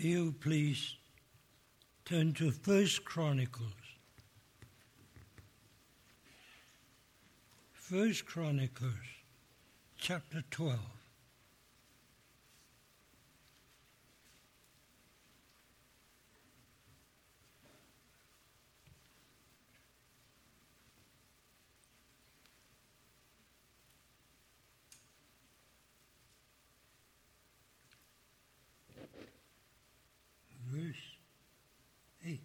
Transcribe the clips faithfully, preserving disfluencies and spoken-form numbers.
you please turn to First Chronicles. First Chronicles, chapter twelve. Verse eight.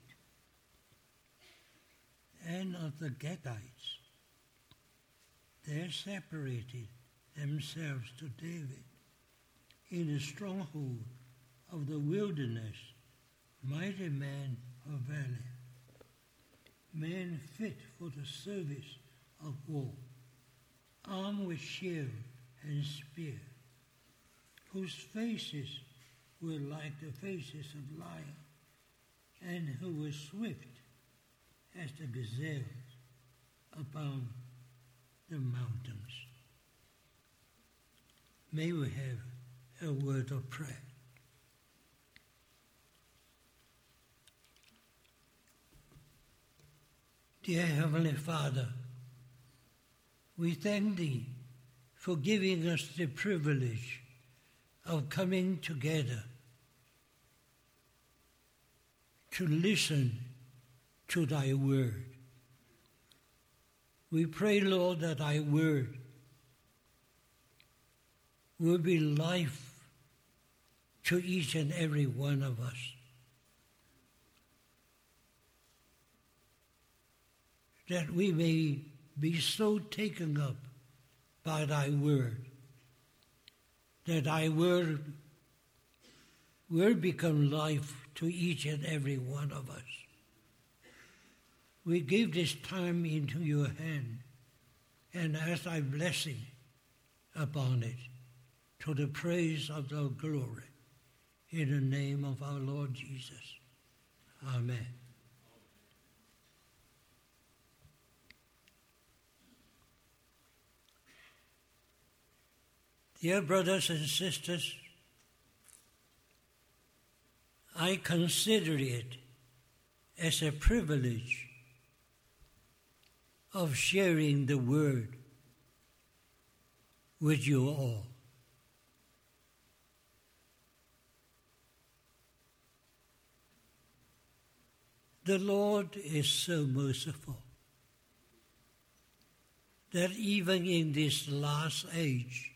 And of the Gadites, there separated themselves to David in a stronghold of the wilderness, mighty men of valor, men fit for the service of war, armed with shield and spear, whose faces were like the faces of lions, and who were swift as the gazelles upon the mountains. May we have a word of prayer. Dear Heavenly Father, we thank Thee for giving us the privilege of coming together to listen to Thy word. We pray, Lord, that Thy word will be life to each and every one of us. That we may be so taken up by Thy word, that Thy word will become life to each and every one of us. We give this time into Your hand and ask Thy blessing upon it to the praise of Thy glory. In the name of our Lord Jesus. Amen. Dear brothers and sisters, I consider it as a privilege of sharing the word with you all. The Lord is so merciful that even in this last age,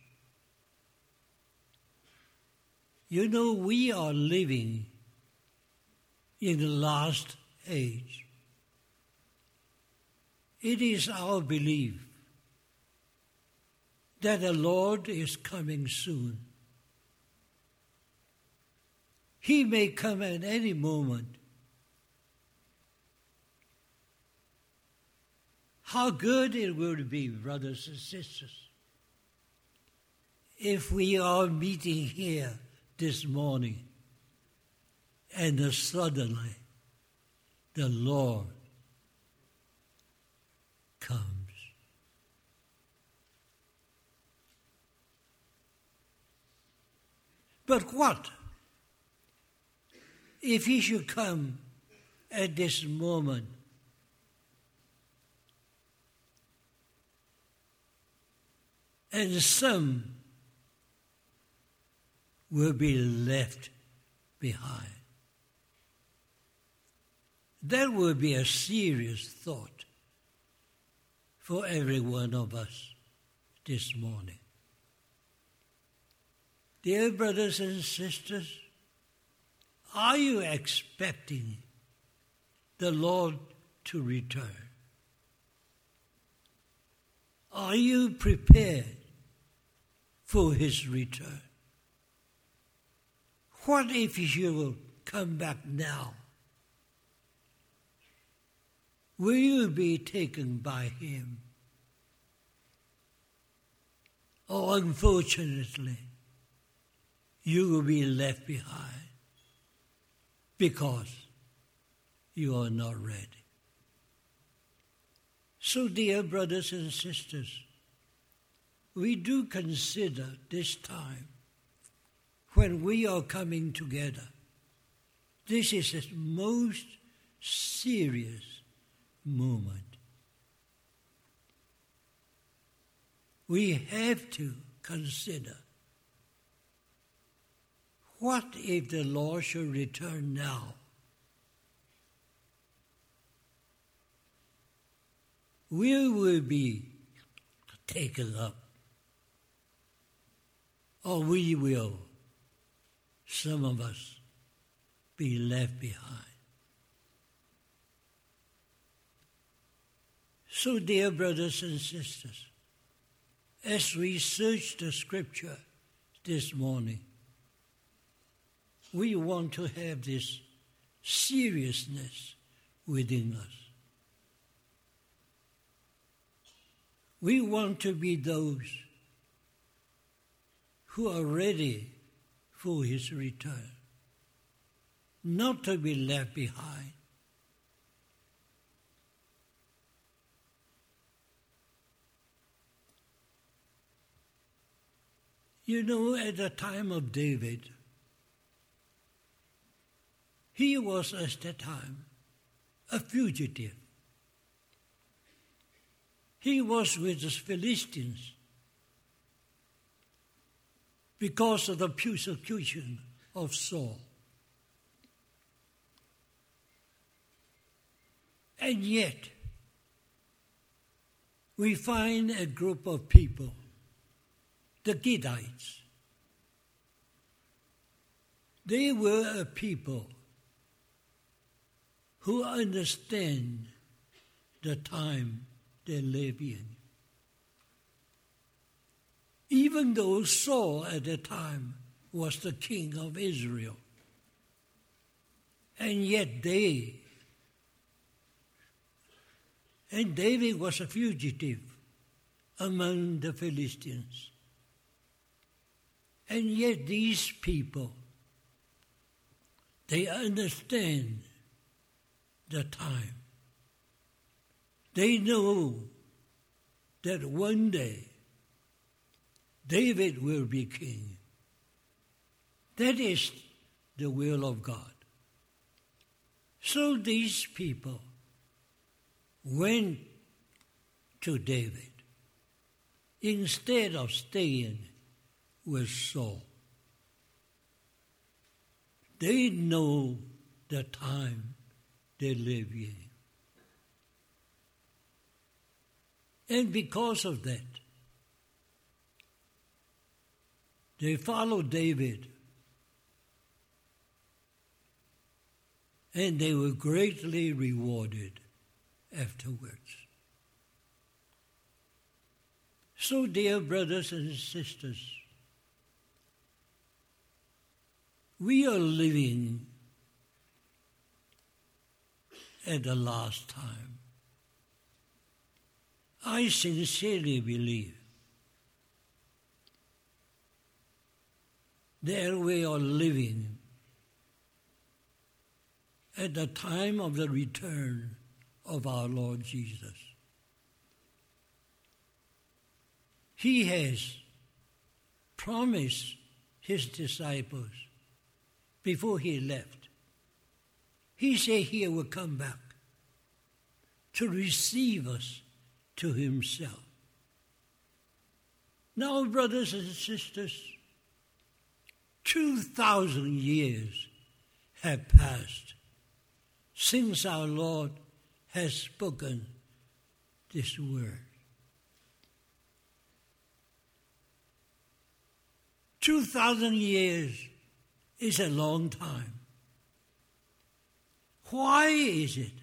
you know, we are living in the last age. It is our belief that the Lord is coming soon. He may come at any moment. How good it would be, brothers and sisters, if we are meeting here this morning and suddenly the Lord comes. But what if He should come at this moment? And some will be left behind. That would be a serious thought for every one of us this morning. Dear brothers and sisters, are you expecting the Lord to return? Are you prepared for His return? What if He will come back now? Will you be taken by Him? Or unfortunately, you will be left behind because you are not ready. So, dear brothers and sisters, we do consider this time when we are coming together This is a most serious moment. We have to consider, what if the Lord should return now? We will be taken up, or we will, some of us, be left behind. So, dear brothers and sisters, as we search the Scripture this morning, we want to have this seriousness within us. We want to be those who are ready for His return, not to be left behind. You know, at the time of David, he was at that time a fugitive. He was with the Philistines because of the persecution of Saul. And yet, we find a group of people, the Gittites. They were a people who understand the time they live in. Even though Saul at the time was the king of Israel, and yet they, and David was a fugitive among the Philistines. And yet these people, they understand the time. They know that one day David will be king. That is the will of God. So these people went to David instead of staying with Saul. They know the time they live in. And because of that, they followed David, and they were greatly rewarded afterwards. So, dear brothers and sisters, we are living at the last time. I sincerely believe that we are living at the time of the return of our Lord Jesus. He has promised His disciples before He left. He said He will come back to receive us to Himself. Now, brothers and sisters, two thousand years have passed since our Lord has spoken this word. Two thousand years is a long time. Why is it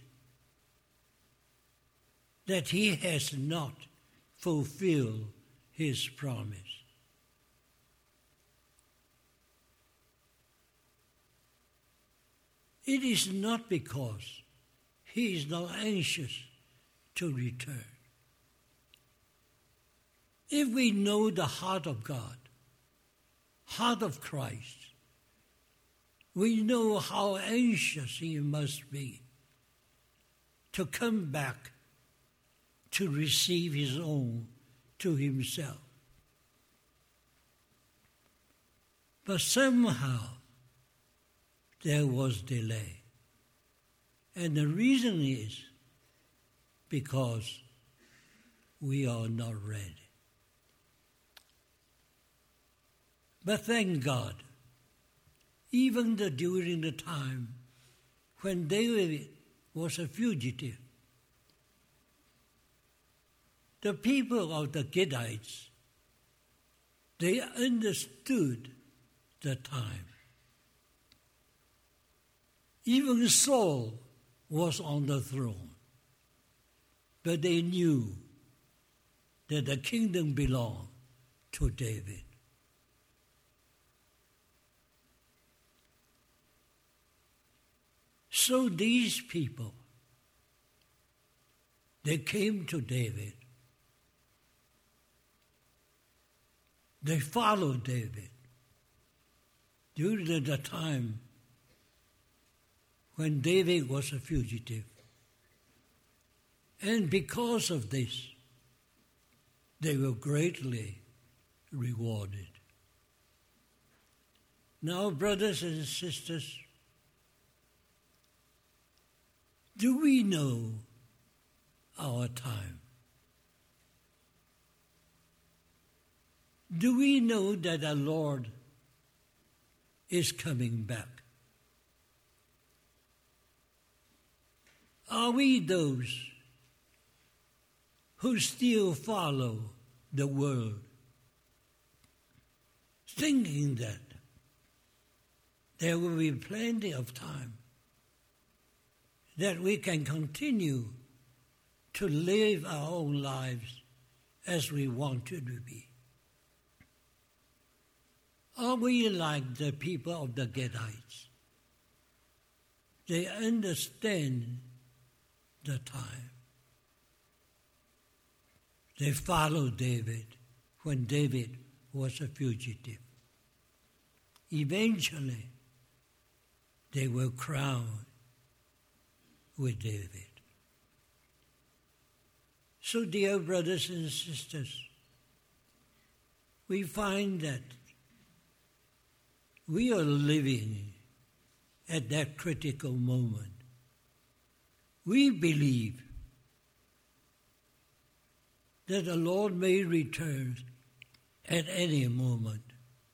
that He has not fulfilled His promise? It is not because He is not anxious to return. If we know the heart of God, heart of Christ, we know how anxious He must be to come back to receive His own to Himself. But somehow, there was delay. And the reason is because we are not ready. But thank God, even the, during the time when David was a fugitive, the people of the Gittites, they understood the time. Even Saul was on the throne, but they knew that the kingdom belonged to David. So these people, they came to David. They followed David during the time when David was a fugitive. And because of this, they were greatly rewarded. Now, brothers and sisters, do we know our time? Do we know that the Lord is coming back? Are we those who still follow the world, thinking that there will be plenty of time, that we can continue to live our own lives as we want it to be? Are we like the people of the Gittites? They understand the time. They followed David when David was a fugitive. Eventually, they were crowned with David. So, dear brothers and sisters, we find that we are living at that critical moment. We believe that the Lord may return at any moment.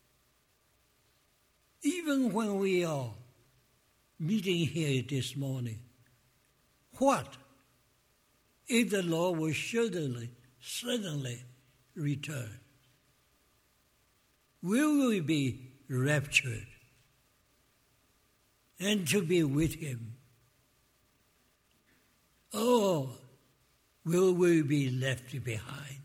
Even when we are meeting here this morning, what if the Lord will suddenly, suddenly return? Will we be raptured and to be with Him? Or will we be left behind,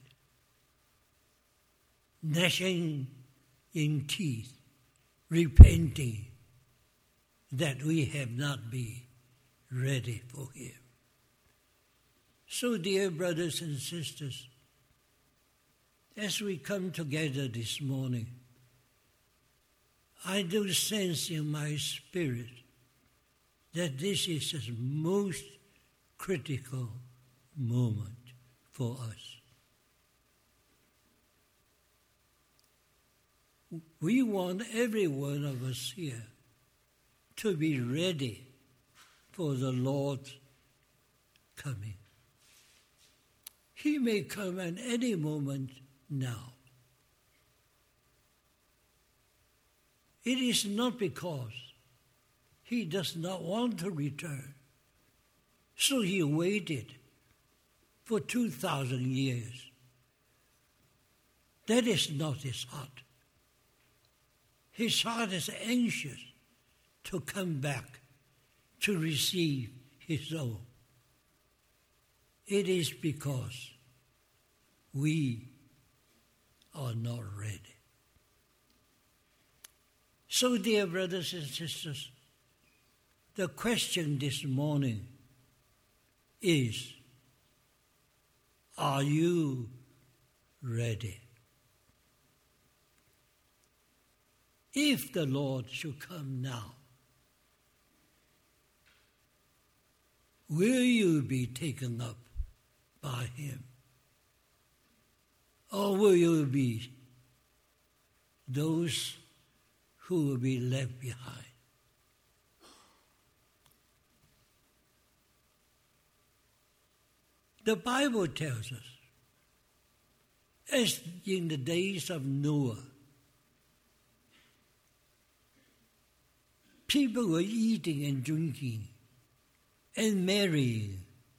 gnashing in teeth, repenting that we have not been ready for Him? So, dear brothers and sisters, as we come together this morning, I do sense in my spirit that this is a most critical moment for us. We want every one of us here to be ready for the Lord's coming. He may come at any moment now. It is not because He does not want to return. So He waited for two thousand years. That is not His heart. His heart is anxious to come back to receive His own. It is because we are not ready. So, dear brothers and sisters, the question this morning is, are you ready? If the Lord should come now, will you be taken up by Him? Or will you be those who will be left behind? The Bible tells us, as in the days of Noah, people were eating and drinking and marrying,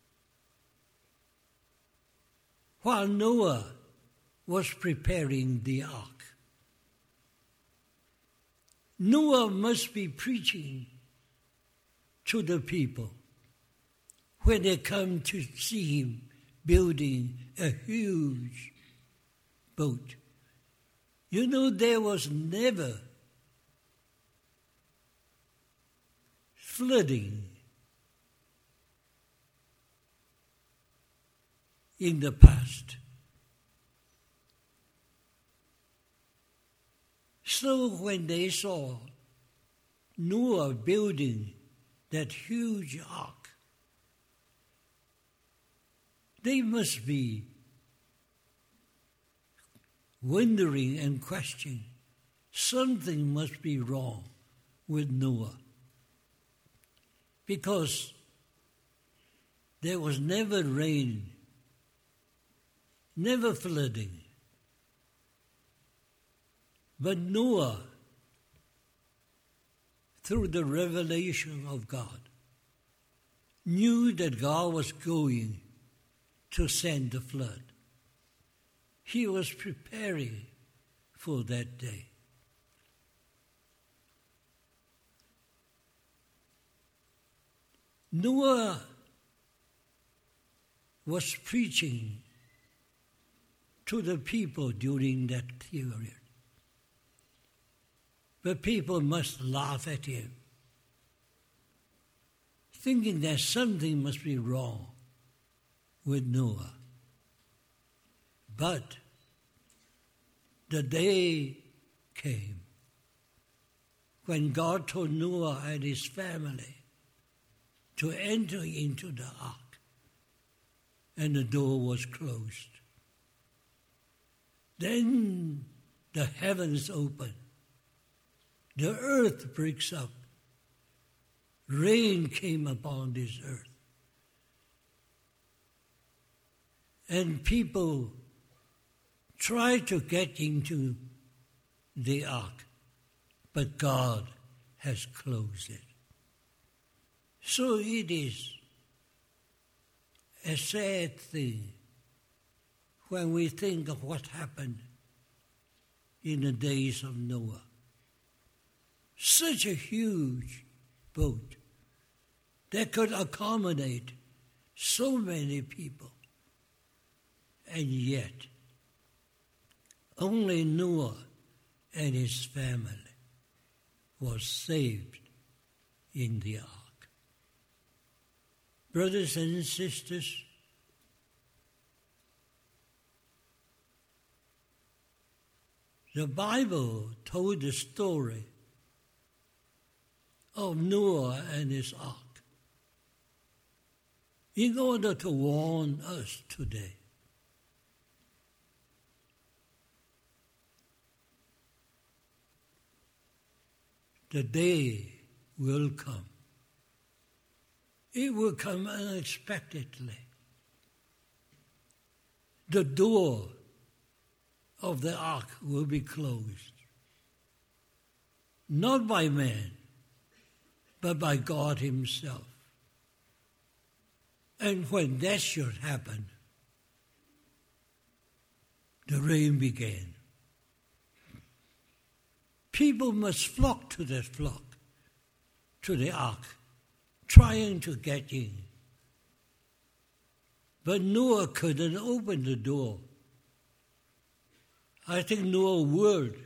while Noah was preparing the ark. Noah must be preaching to the people when they come to see him building a huge boat. You know, there was never flooding in the past. So when they saw Noah building that huge ark, they must be wondering and questioning, something must be wrong with Noah, because there was never rain, never flooding. But Noah, through the revelation of God, knew that God was going to send the flood. He was preparing for that day. Noah was preaching to the people during that period. But people must laugh at him, thinking that something must be wrong with Noah. But the day came when God told Noah and his family to enter into the ark, and the door was closed. Then the heavens opened. The earth breaks up. Rain came upon this earth. And people tried to get into the ark, but God has closed it. So it is a sad thing when we think of what happened in the days of Noah. Such a huge boat that could accommodate so many people. And yet, only Noah and his family was saved in the ark. Brothers and sisters, the Bible told the story of Noah and his ark in order to warn us today. The day will come. It will come unexpectedly. The door of the ark will be closed, not by man, but by God himself. And when that should happen, the rain began. People must flock to that flock, to the ark, trying to get in. But Noah couldn't open the door. I think Noah would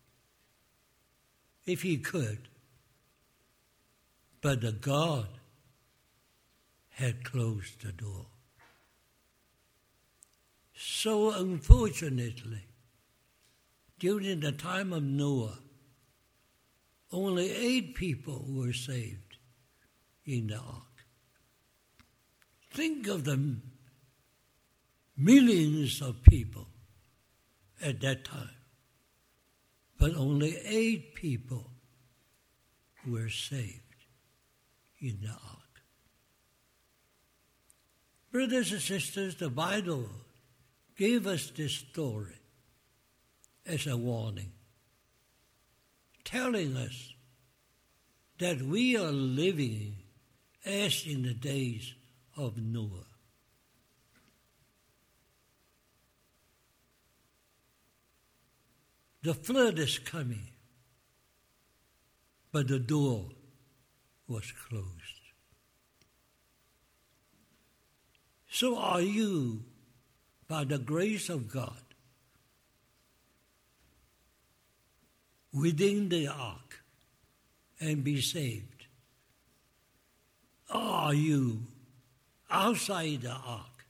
if he could. But the God had closed the door. So unfortunately, during the time of Noah, only eight people were saved in the ark. Think of the millions of people at that time, but only eight people were saved in the ark. Brothers and sisters, the Bible gave us this story as a warning, telling us that we are living as in the days of Noah. The flood is coming, but the door was closed. So are you, by the grace of God, within the ark and be saved? Or are you outside the ark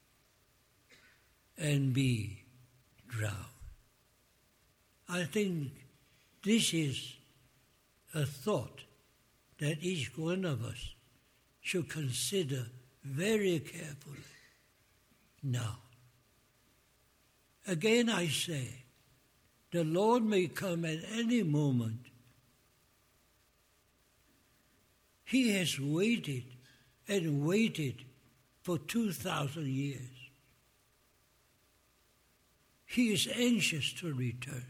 and be drowned? I think this is a thought that each one of us should consider very carefully. Now, again I say, the Lord may come at any moment. He has waited and waited for two thousand years. He is anxious to return.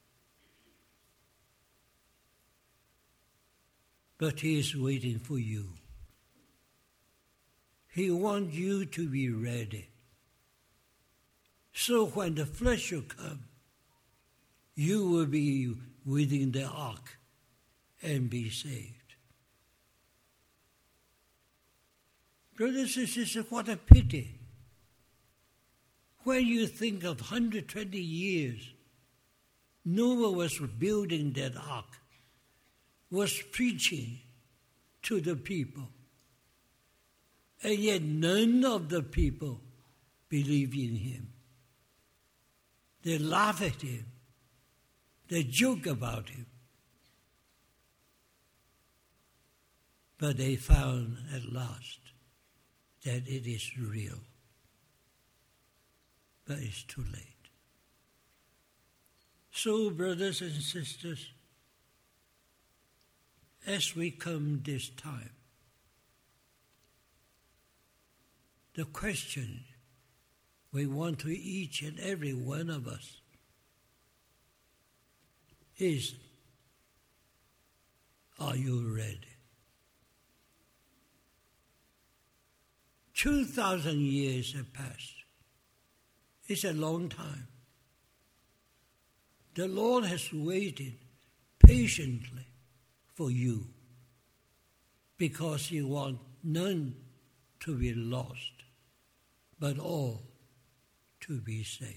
But he is waiting for you. He wants you to be ready. So when the flesh will come, you will be within the ark and be saved. Brothers and sisters, what a pity. When you think of one hundred twenty years, Noah was building that ark, was preaching to the people, and yet none of the people believe in him. They laugh at him. They joke about him. But they found at last that it is real. But it's too late. So, brothers and sisters, as we come this time, the question we want to each and every one of us is, are you ready? Two thousand years have passed. It's a long time. The Lord has waited patiently for you because he wants none to be lost, but all to be saved.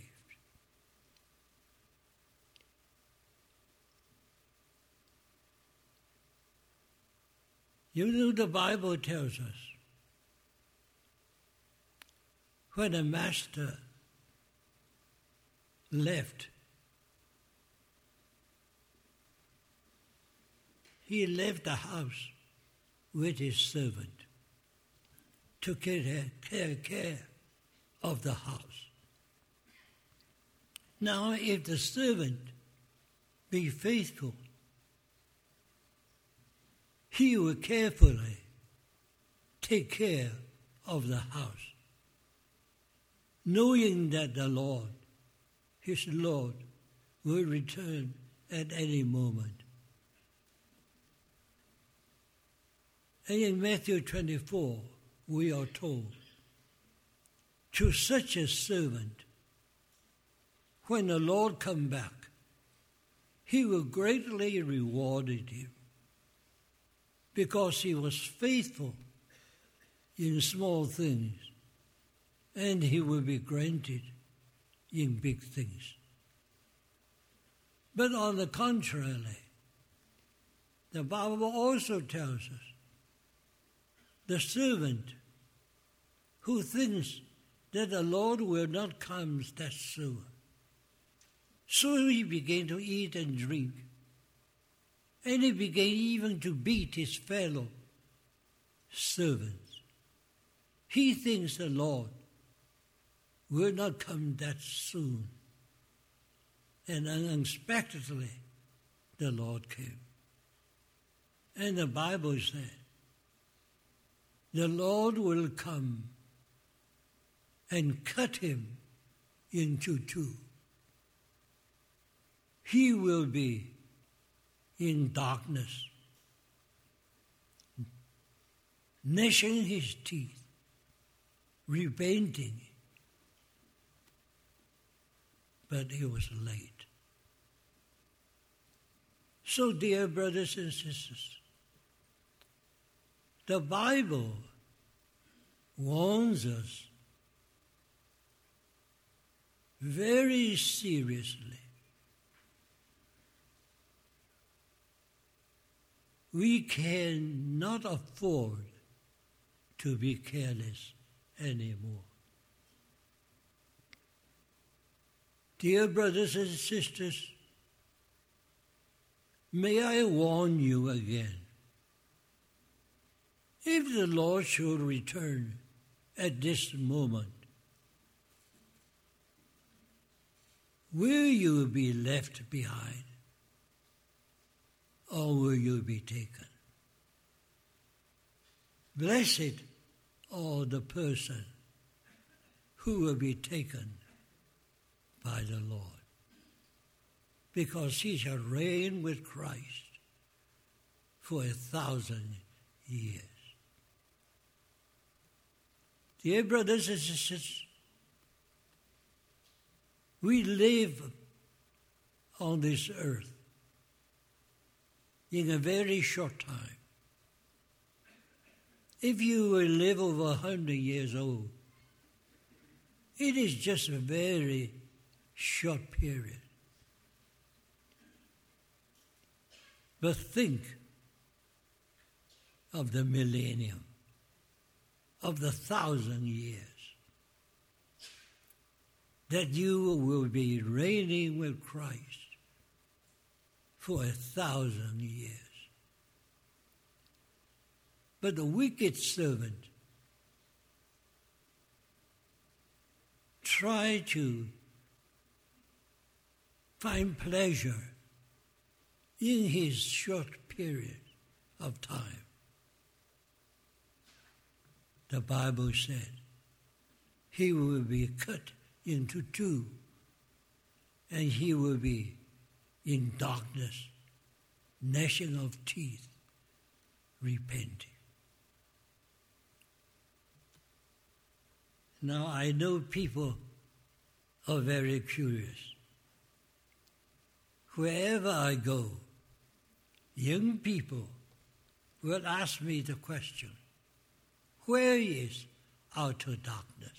You know, the Bible tells us when a master left, he left the house with his servant to take care of the house. Now, if the servant be faithful, he will carefully take care of the house, knowing that the Lord, his Lord, will return at any moment. And in Matthew twenty-four, we are told, to such a servant, when the Lord come back, he will greatly reward him, because he was faithful in small things, and he will be granted in big things. But on the contrary, the Bible also tells us, the servant who thinks that the Lord will not come that soon, so he began to eat and drink, and he began even to beat his fellow servants. He thinks the Lord will not come that soon. And unexpectedly, the Lord came. And the Bible said, the Lord will come and cut him into two. He will be in darkness, gnashing his teeth, repenting. But it was late. So, dear brothers and sisters, the Bible warns us very seriously. We cannot afford to be careless anymore. Dear brothers and sisters, may I warn you again. If the Lord should return at this moment, will you be left behind, or will you be taken? Blessed are the person who will be taken by the Lord, because he shall reign with Christ for a thousand years. Dear brothers and sisters, we live on this earth in a very short time. If you will live over a hundred years old, it is just a very short period. But think of the millennium, of the thousand years, that you will be reigning with Christ for a thousand years. But the wicked servant tried to find pleasure in his short period of time. The Bible said he will be cut into two, and he will be in darkness, gnashing of teeth, repenting. Now, I know people are very curious. Wherever I go, young people will ask me the question, where is outer darkness?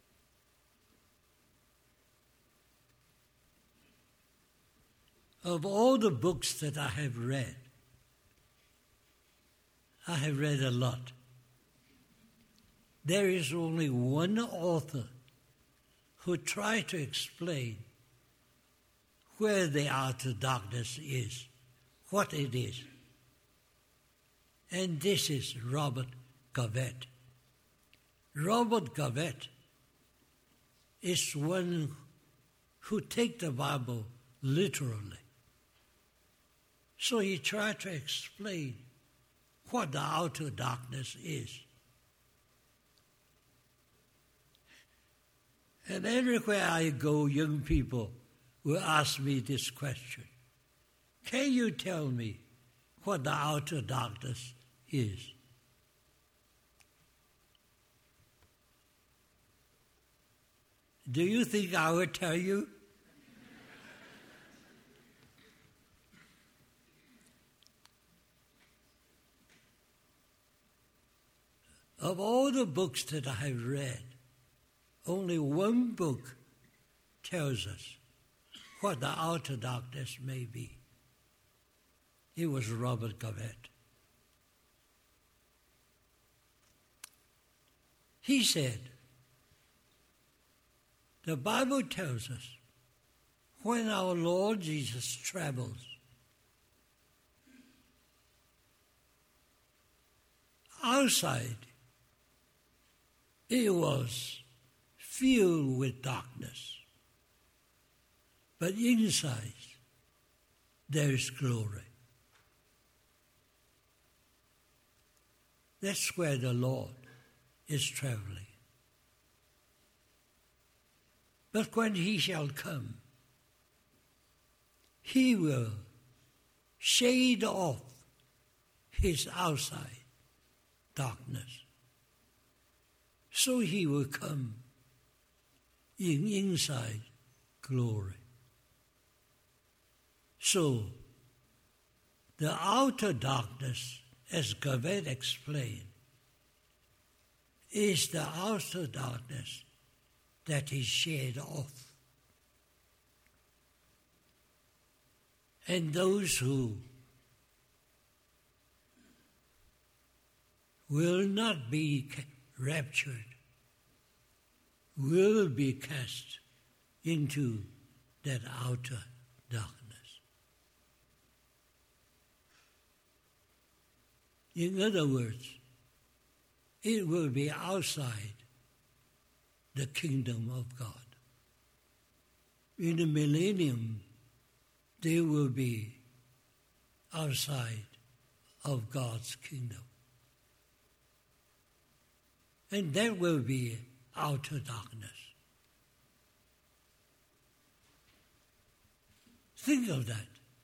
Of all the books that I have read, I have read a lot. There is only one author who tried to explain where the outer darkness is, what it is. And this is Robert Gavett. Robert Gavett is one who takes the Bible literally. So he tried to explain what the outer darkness is. And everywhere I go, young people will ask me this question. Can you tell me what the outer darkness is? Do you think I will tell you? Of all the books that I have read, only one book tells us what the outer darkness may be. It was Robert Gavett. He said, the Bible tells us when our Lord Jesus travels, outside it was filled with darkness, but inside there is glory. That's where the Lord is traveling. But when he shall come, he will shade off his outside darkness. So he will come in inside glory. So the outer darkness, as Gavet explained, is the outer darkness that is shed off. And those who will not be raptured will be cast into that outer darkness. In other words, it will be outside the kingdom of God. In the millennium, they will be outside of God's kingdom. And that will be outer darkness. Think of that.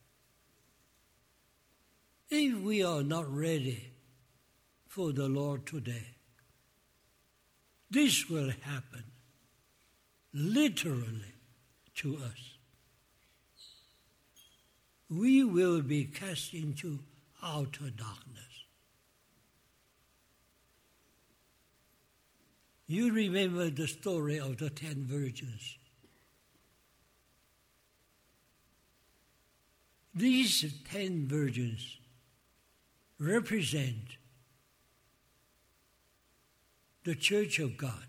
If we are not ready for the Lord today, this will happen literally to us. We will be cast into outer darkness. You remember the story of the ten virgins. These ten virgins represent the church of God.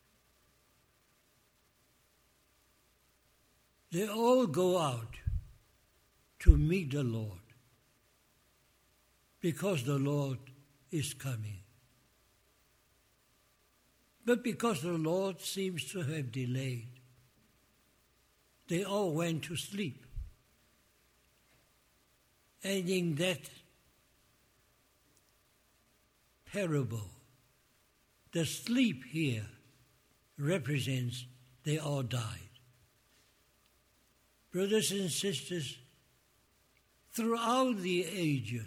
They all go out to meet the Lord because the Lord is coming. But because the Lord seems to have delayed, they all went to sleep. And in that parable, the sleep here represents they all died. Brothers and sisters, throughout the ages,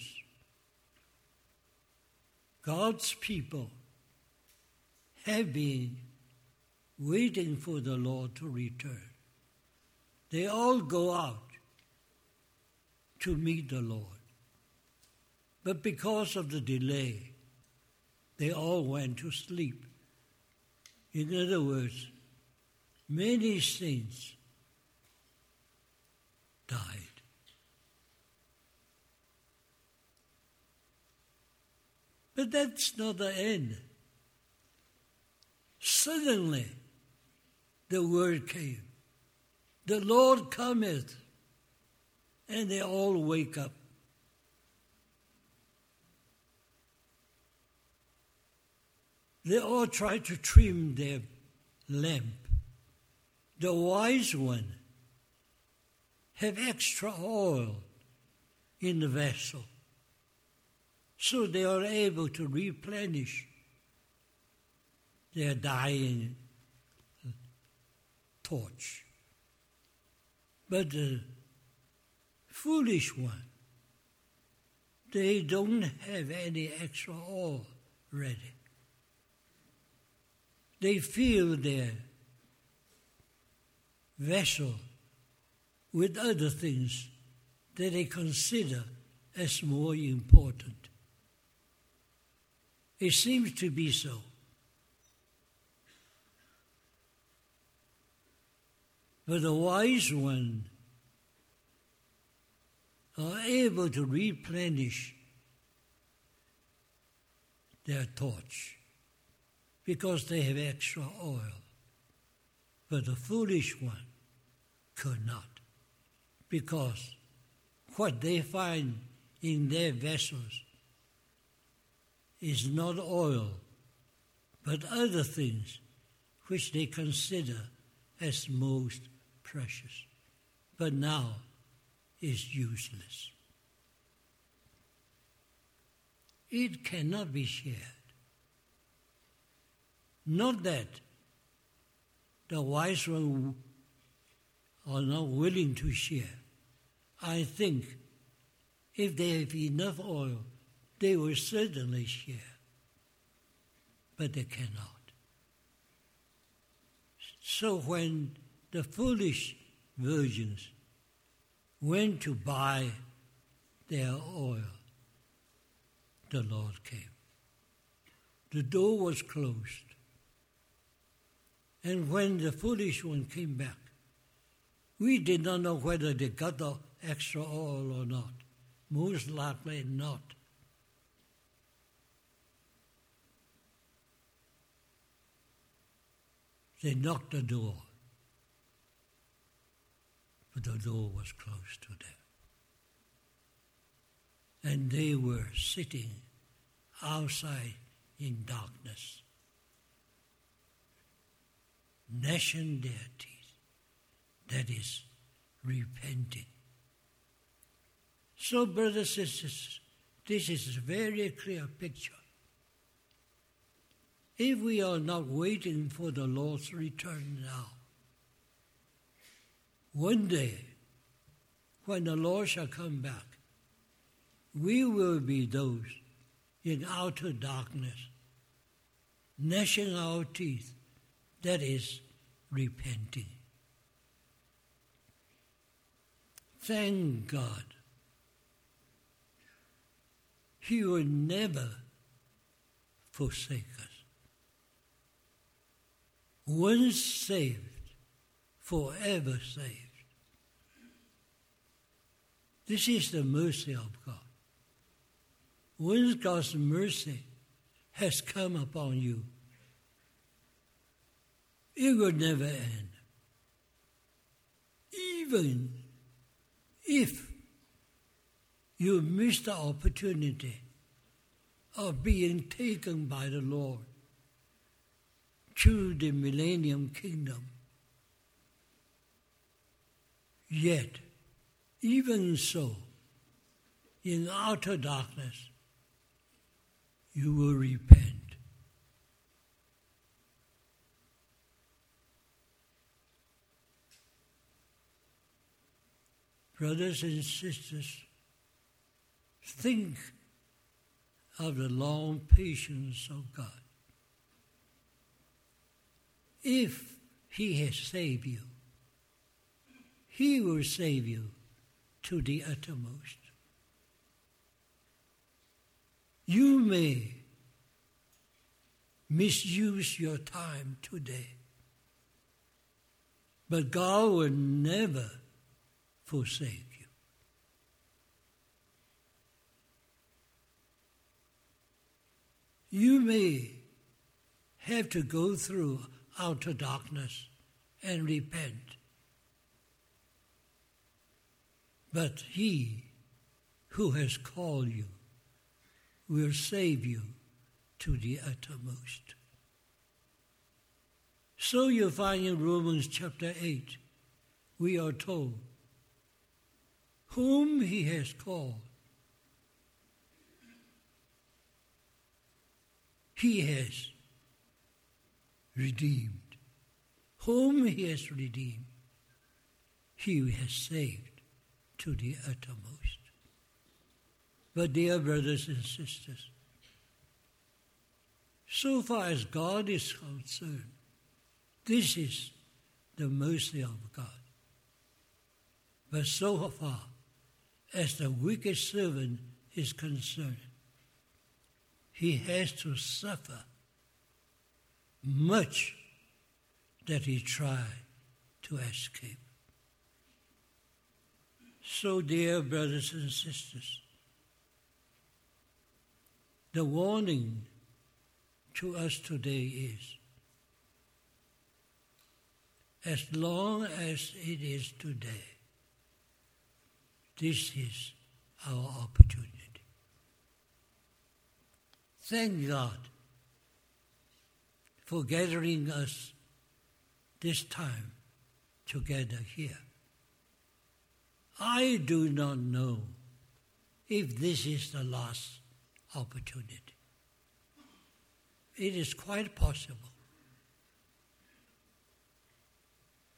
God's people have been waiting for the Lord to return. They all go out to meet the Lord. But because of the delay, they all went to sleep. In other words, many saints died. But that's not the end. Suddenly, the word came, the Lord cometh, and they all wake up. They all try to trim their lamp. The wise one have extra oil in the vessel, so they are able to replenish their dying torch. But the foolish one, they don't have any extra oil ready. They fill their vessel with other things that they consider as more important. It seems to be so. But the wise one are able to replenish their torch because they have extra oil. But the foolish one could not, because what they find in their vessels is not oil, but other things which they consider as most precious, but now is useless. It cannot be shared. Not that the wise ones are not willing to share. I think if they have enough oil, they will certainly share. But they cannot. So when the foolish virgins went to buy their oil, the Lord came. The door was closed. And when the foolish one came back, we did not know whether they got the extra oil or not. Most likely not. They knocked the door, but the door was closed to them. And they were sitting outside in darkness, gnashing their teeth, that is, repenting. So, brothers and sisters, this is a very clear picture. If we are not waiting for the Lord's return now, one day, when the Lord shall come back, we will be those in outer darkness, gnashing our teeth, that is, repenting. Thank God. He will never forsake us. Once saved, forever saved. This is the mercy of God. Once God's mercy has come upon you, it will never end. Even if you miss the opportunity of being taken by the Lord to the millennium kingdom, yet, even so, in outer darkness, you will repent. Brothers and sisters, think of the long patience of God. If He has saved you, He will save you to the uttermost. You may misuse your time today, but God will never forsake you. You may have to go through outer darkness and repent, but He who has called you will save you to the uttermost. So you find in Romans chapter eight, we are told, whom He has called, He has redeemed. Whom He has redeemed, He has saved to the uttermost. But dear brothers and sisters, so far as God is concerned, this is the mercy of God. But so far as the wicked servant is concerned, he has to suffer much that he tried to escape. So, dear brothers and sisters, the warning to us today is, as long as it is today, this is our opportunity. Thank God for gathering us this time together here. I do not know if this is the last opportunity. It is quite possible.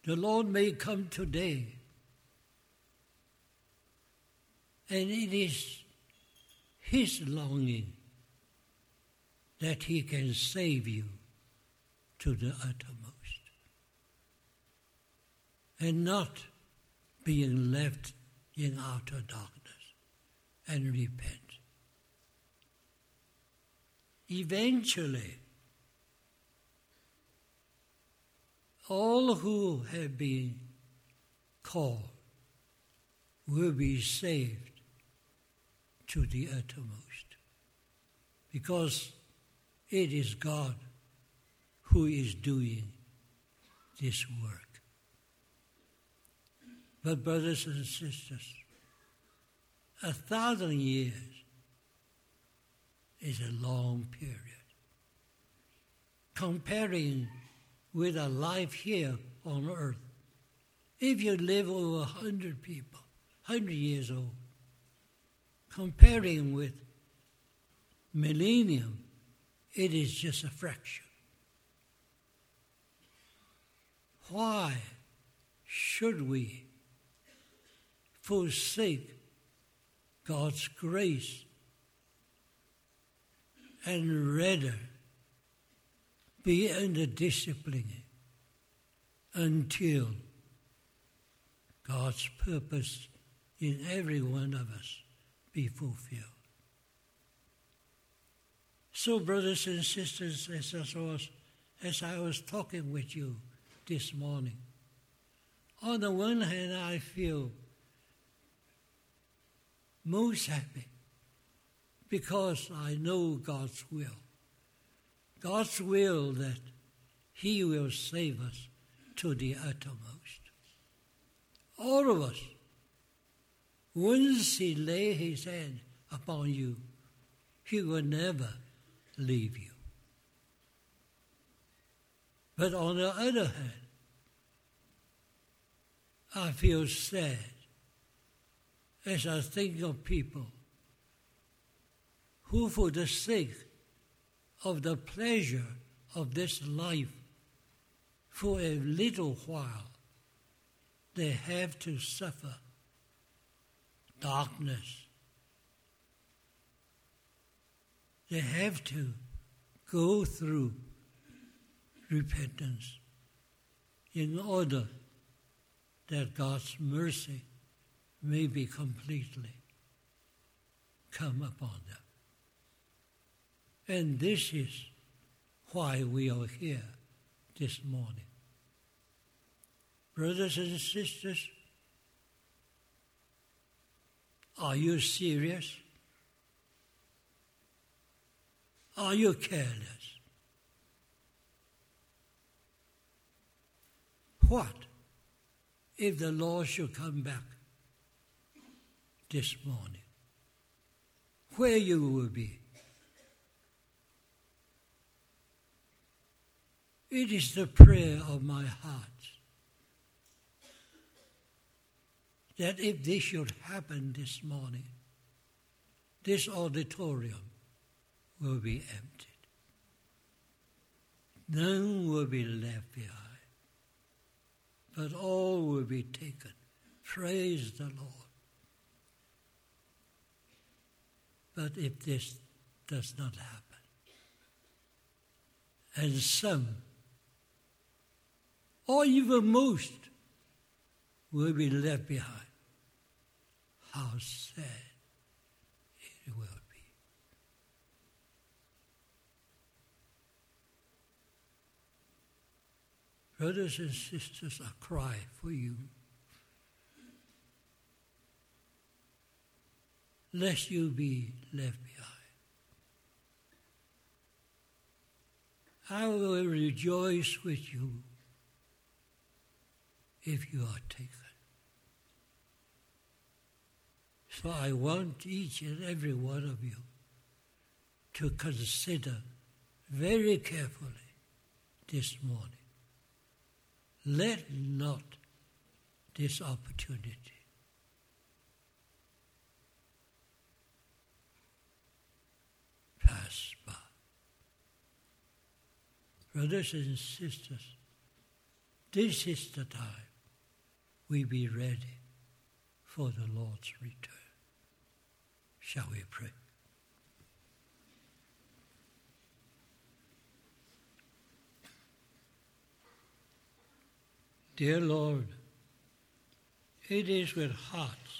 The Lord may come today, and it is His longing that He can save you to the uttermost, and not being left in outer darkness, and repent. Eventually, all who have been called will be saved to the uttermost, because it is God who is doing this work. But brothers and sisters, a thousand years is a long period. Comparing with a life here on earth, if you live over a hundred people, hundred years old, comparing with millennium, it is just a fraction. Why should we forsake God's grace and rather be under discipline until God's purpose in every one of us be fulfilled? So, brothers and sisters, as I was, as I was talking with you this morning, on the one hand, I feel most happy because I know God's will. God's will that He will save us to the uttermost. All of us, once He lay His hand upon you, He will never leave you. But on the other hand, I feel sad as I think of people who, for the sake of the pleasure of this life, for a little while, they have to suffer darkness. They have to go through repentance in order that God's mercy may be completely come upon them. And this is why we are here this morning. Brothers and sisters, are you serious? Are you careless? What if the Lord should come back this morning? Where you will be? It is the prayer of my heart that if this should happen this morning, this auditorium will be emptied. None will be left behind, but all will be taken. Praise the Lord. But if this does not happen, and some, or even most, will be left behind, how sad it will be. Brothers and sisters, I cry for you, lest you be left behind. I will rejoice with you if you are taken. So I want each and every one of you to consider very carefully this morning. Let not this opportunity pass by. Brothers and sisters, this is the time we be ready for the Lord's return. Shall we pray? Dear Lord, it is with hearts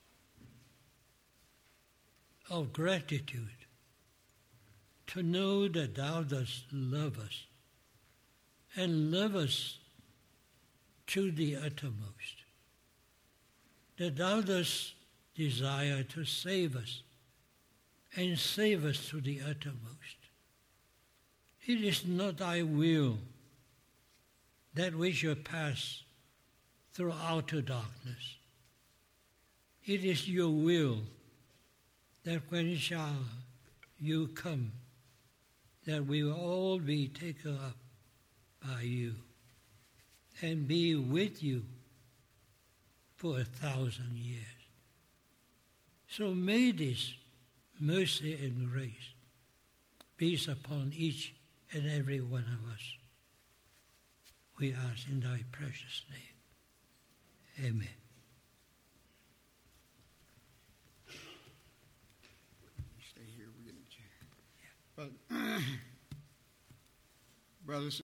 of gratitude to know that Thou dost love us and love us to the uttermost, that Thou dost desire to save us and save us to the uttermost. It is not Thy will that we should pass through outer darkness. It is Your will that when shall You come, that we will all be taken up by You and be with You for a thousand years. So may this mercy and grace be upon each and every one of us. We ask in Thy precious name. Amen. Stay here. We're getting a chair. But, brothers